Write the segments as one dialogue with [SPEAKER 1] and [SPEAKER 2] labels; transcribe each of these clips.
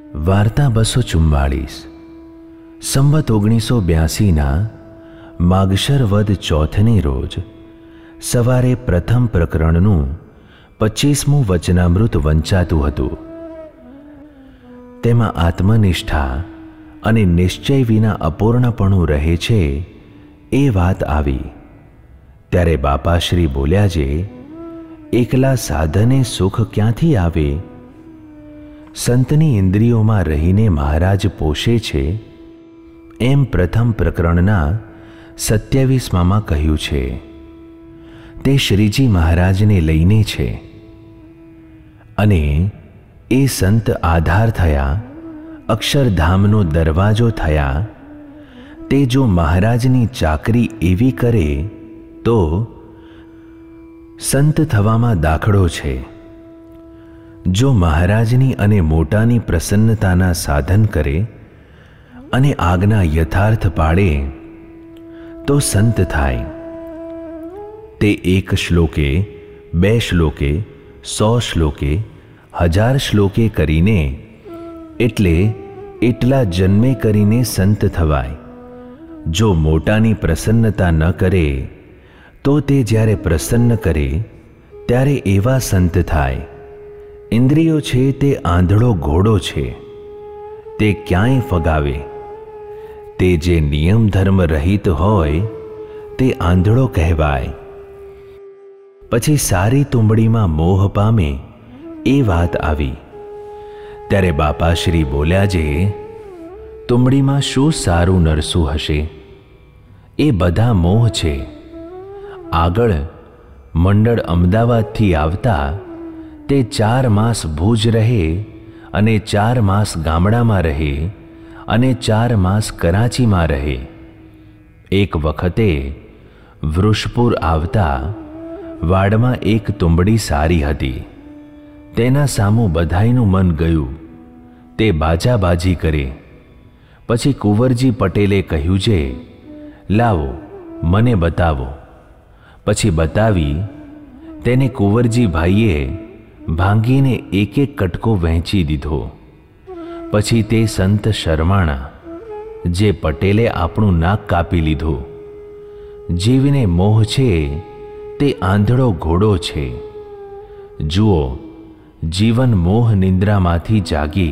[SPEAKER 1] વાર્તા 244 સંવત 1982ના માગશર વદ ચોથની રોજ સવારે પ્રથમ પ્રકરણનું 25મું વચનામૃત વંચાતું હતું. તેમાં આત્મનિષ્ઠા અને નિશ્ચય વિના અપૂર્ણપણું રહે છે એ વાત આવી ત્યારે બાપાશ્રી બોલ્યા જે એકલા સાધને સુખ ક્યાંથી આવે? સંતની ઇન્દ્રિયોમાં રહીને મહારાજ પોષે છે એમ પ્રથમ પ્રકરણના 27માં કહ્યું છે. તે શ્રીજી મહારાજને લઈને છે અને એ સંત આધાર થયા, અક્ષરધામનો દરવાજો થયા. તે જો મહારાજની ચાકરી એવી કરે તો સંત થવામાં દાખલો છે. જો મહારાજની અને મોટાની પ્રસન્નતાના સાધન કરે અને આજ્ઞા યથાર્થ પાડે તો સંત થાય. તે 1 શ્લોકે, 2 શ્લોકે, 100 શ્લોકે, 1000 શ્લોકે કરીને એટલે એટલા જન્મે કરીને સંત થવાય. જો મોટાની પ્રસન્નતા ન કરે તો તે જ્યારે પ્રસન્ન કરે ત્યારે એવા સંત થાય. ઇન્દ્રિયો છે તે આંધળો ઘોડો છે, તે ક્યાંય ફગાવે. તે જે નિયમ ધર્મ રહિત હોય તે આંધળો કહેવાય. પછી સારી તુંબડીમાં મોહ પામે એ વાત આવી ત્યારે બાપાશ્રી બોલ્યા જે તુંબડીમાં શું સારું નરસું હશે? એ બધા મોહ છે. આગળ મંડળ અમદાવાદથી આવતા તે 4 માસ ભુજ રહે અને 4 માસ ગામડામાં રહે અને 4 માસ કરાચીમાં રહે. એક વખતે વૃષપુર આવતા વાડમાં એક તુંબડી સારી હતી. તેના સામું બધાયનું મન ગયું. તે બાજાબાજી કરે. પછી કુંવરજી પટેલે કહ્યું છે લાવો મને બતાવો. પછી બતાવી. તેને કુંવરજી ભાઈએ ભાંગીને 1 કટકો વહેંચી દીધો. પછી તે સંત શરમાણા જે પટેલે આપણું નાક કાપી લીધું. જીવને મોહ છે તે આંધળો ઘોડો છે. જુઓ, જીવન મોહ નિંદ્રામાંથી જાગી.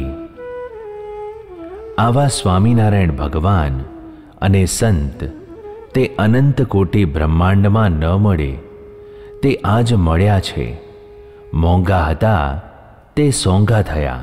[SPEAKER 1] આવા સ્વામિનારાયણ ભગવાન અને સંત તે અનંત કોટી બ્રહ્માંડમાં ન મળે. તે આજ મળ્યા છે. મોંઘા હતા તે સોંઘા થયા.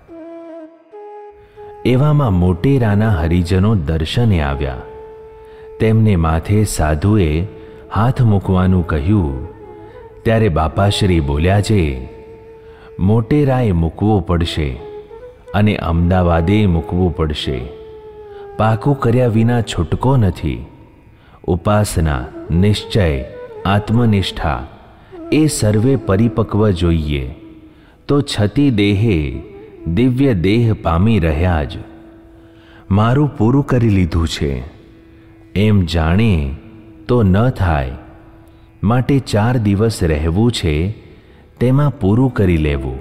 [SPEAKER 1] એવામાં મોટેરાના હરિજનો દર્શને આવ્યા. તેમને માથે સાધુએ હાથ મૂકવાનું કહ્યું ત્યારે બાપાશ્રી બોલ્યા છે મોટેરાએ મૂકવો પડશે અને અમદાવાદે મૂકવું પડશે. પાકું કર્યા વિના છૂટકો નથી. ઉપાસના, નિશ્ચય, આત્મનિષ્ઠા એ સર્વે પરિપક્વ જોઈએ તો છતી દેહે દિવ્ય દેહ પામી રહ્યા જ. મારું પૂરું કરી લીધું છે એમ જાણે તો ન થાય. માટે 4 દિવસ રહેવું છે તેમાં પૂરું કરી લેવું.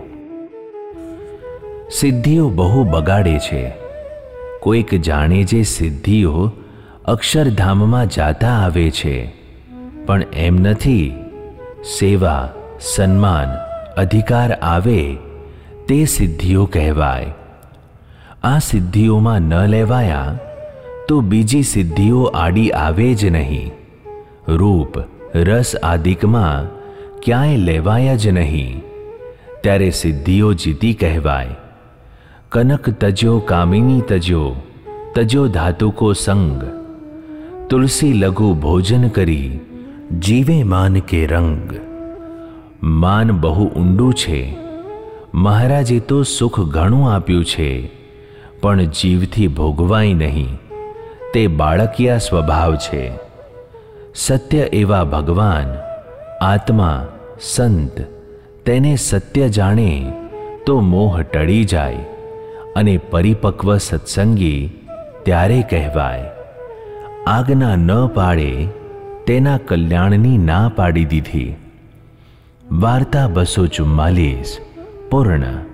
[SPEAKER 1] સિદ્ધિઓ બહુ બગાડે છે. કોઈક જાણે જે સિદ્ધિઓ અક્ષરધામમાં જાતા આવે છે, પણ એમ નથી. સેવા, સન્માન, અધિકાર આવે તે સિદ્ધિઓ કહેવાય. આ સિદ્ધિઓમાં ન લેવાયા તો બીજી સિદ્ધિઓ આડી આવે જ નહીં. રૂપ, રસ આદિકમાં ક્યાંય લેવાયા જ નહીં. ત્યારે સિદ્ધિઓ જીતી કહેવાય. કનક તજ્યો કામિની તજ્યો, તજ્યો ધાતુ કો સંગ. તુલસી લઘુ ભોજન કરી જીવે માન કે રંગ. માન બહુ ઊંડું છે. મહારાજે તો સુખ ઘણું આપ્યું છે પણ જીવથી ભોગવાય નહીં. તે બાળકિયા સ્વભાવ છે. સત્ય એવા ભગવાન, આત્મા, સંત તેને સત્ય જાણે તો મોહ ટળી જાય અને પરિપક્વ સત્સંગી ત્યારે કહેવાય. આજ્ઞા ન પાડે તેના કલ્યાણની ના પાડી દીધી. વાર્તા 244 પૂર્ણ.